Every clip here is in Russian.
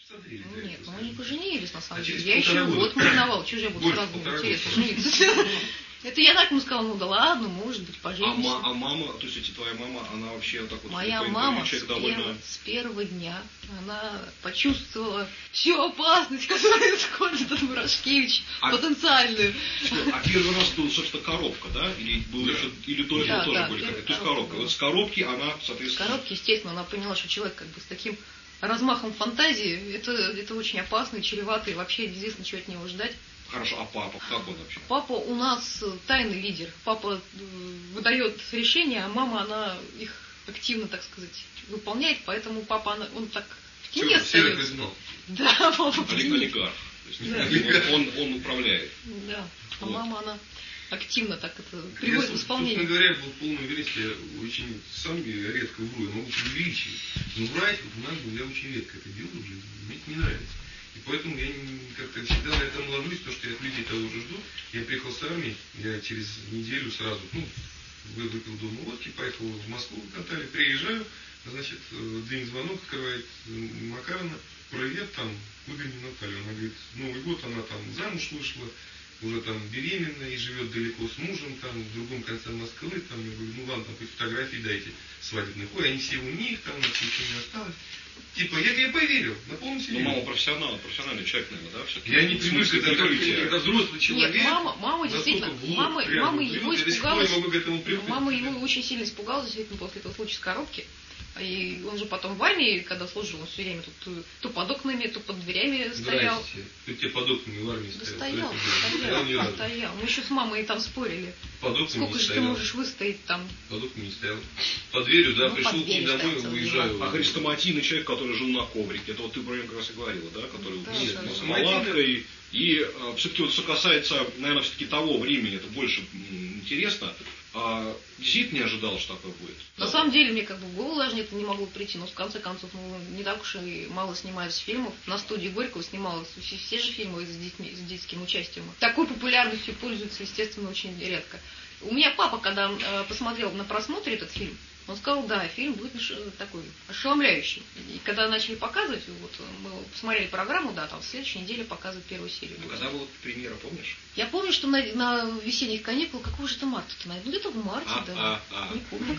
посмотрели. Нет, мы не поженились, на самом деле. Я еще год мариновал, чего же я буду сразу интересно жениться. Это я так ему сказала, ну да ладно, может быть, поженимся. А мама, то есть твоя мама, она вообще так вот... Моя мама с первого дня, она почувствовала всю опасность, которая исходит от Мурашкевича, потенциальную. А первый раз был, собственно, коробка, да? Или был еще, или до этого тоже были какие-то? То есть коробка. Вот с коробки она, соответственно... С коробки, естественно, она поняла, что человек как бы с таким размахом фантазии, это очень опасно, чревато, и вообще неизвестно, чего от него ждать. Хорошо, а папа, как он вообще? Папа у нас тайный лидер. Папа выдает решения, а мама, она их активно, так сказать, выполняет, поэтому папа, он так в тени остается. Да, папа в тени. Олигарх. Он управляет. Да, а мама, она активно так это приводит в исполнение. Честно говоря, в полной уверенности я очень сам редко вру, я могу преувеличивать. Но врать, я очень редко это делаю в жизни, мне это не нравится. И поэтому я как-то всегда на этом ложусь, потому что я от людей того же жду. Я приехал с армии, я через неделю сразу, выпил дома водки, поехал в Москву, в Анталию, приезжаю, значит, день звонок, открывает Макарова, привет, там, выгони Наталью. Она говорит, Новый год, она там замуж вышла, уже там беременная и живет далеко с мужем, там, в другом конце Москвы, там, я говорю, ну ладно, там, хоть фотографии дайте свадебных. Ой, они все у них, там, у нас ничего не осталось. Типа, я поверил, на полном серьезе. Ну, мама профессиональный человек, наверное, да? Все-таки. Я не понимаю, когда взрослый человек. Нет, мама действительно, мама его испугалась. Мама его очень сильно испугалась, действительно, после этого случая с коробки. И он же потом в армии, когда служил, он все время тут то под окнами, то под дверями стоял. Ты тебе под окнами в армии стоял? Да стоял. Мы еще с мамой там спорили. Под окнами сколько же ты можешь выстоять там? Под окнами не стоял. Под дверью, да, пришел к ней домой, уезжаю. А хрестоматийный человек, который жил на коврике, это вот ты про него как раз и говорила, да? Который с палаткой. И все-таки вот что касается, наверное, все-таки того времени, это больше интересно. А действительно не ожидал, что такое будет? На самом деле, мне как бы в голову даже это не могло прийти, но в конце концов, не так уж и мало снимались фильмов. На студии Горького снималось все же фильмы с детским участием. Такой популярностью пользуются, естественно, очень редко. У меня папа, когда посмотрел на просмотре этот фильм, он сказал, да, фильм будет такой ошеломляющий. И когда начали показывать, вот мы посмотрели программу, да, там в следующей неделе показывают первую серию. Ну, когда была премьера, помнишь? Я помню, что на весенних каникулах, какого же это марта-то, наверное? Ну, где-то в марте, да. Не помню.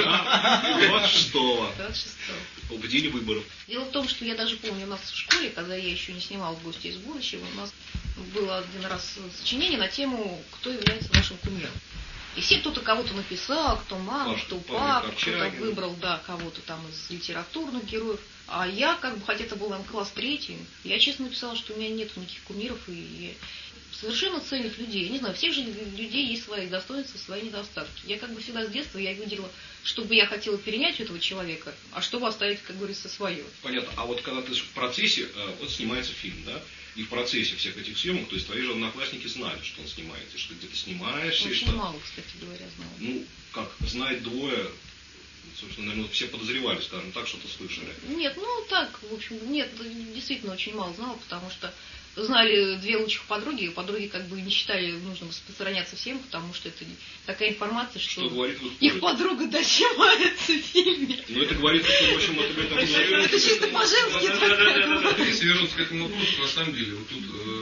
26-го. 26-го. В день выборов. Дело в том, что я даже помню, у нас в школе, когда я еще не снимала «Гости из будущего», у нас было один раз сочинение на тему «Кто является нашим кумиром». И все кто-то кого-то написал, кто мама, кто папа, кто-то выбрал, да, кого-то там из литературных героев. А я, как бы, хотя это был класс 3, я честно написала, что у меня нет никаких кумиров и совершенно цельных людей. Я не знаю, у всех же людей есть свои достоинства, свои недостатки. Я как бы всегда с детства я видела, что бы я хотела перенять у этого человека, а чтобы оставить, как говорится, свое. Понятно. А вот когда ты в процессе, вот снимается фильм, да? И в процессе всех этих съемок, то есть твои же одноклассники знали, что он снимается, что ты где-то снимаешься. Очень мало, кстати говоря, знал. Ну, как, знает двое, собственно, наверное, все подозревали, скажем так, что-то слышали. Нет, ну так, в общем, нет, действительно очень мало знал, потому что знали две лучших подруги, и подруги как бы не считали нужным распространяться всем, потому что это такая информация, что их подруга доснимается в фильме. Ну это говорит, что, в общем, это чисто по-женски. Если вернуться к этому вопросу, на самом деле, вот тут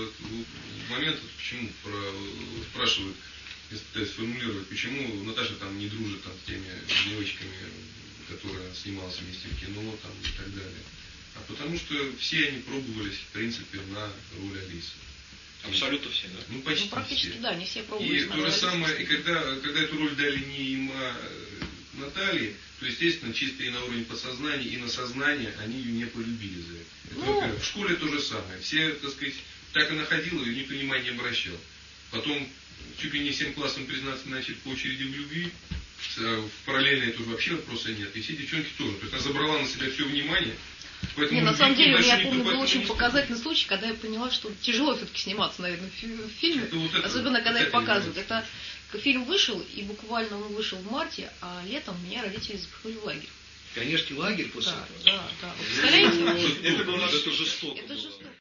момент, почему спрашивают, если пытаюсь сформулировать, почему Наташа там не дружит там, с теми девочками, которые снималась вместе в кино там, и так далее. А потому что все они пробовались, в принципе, на роль Алисы. Абсолютно все, да? Ну, почти практически, все. Да, не все пробовались и на то роль же самое, и когда эту роль дали не им, а Наталье, то, естественно, чисто и на уровне подсознания, и на сознание они ее не полюбили за это. Это в школе то же самое. Все, так сказать, так и находила, и никто внимания не обращал. Потом, чуть ли не всем классам признаться, значит, по очереди в любви. В параллельной тоже вообще вопроса нет. И все девчонки тоже. То есть она забрала на себя все внимание. Не, на самом деле, я помню, был очень показательный случай, когда я поняла, что тяжело все-таки сниматься, наверное, в фильме, особенно когда их показывают. Это фильм вышел, и буквально он вышел в марте, а летом меня родители запихнули в лагерь. Пионерский лагерь после этого? Да. Представляете? Это жестоко.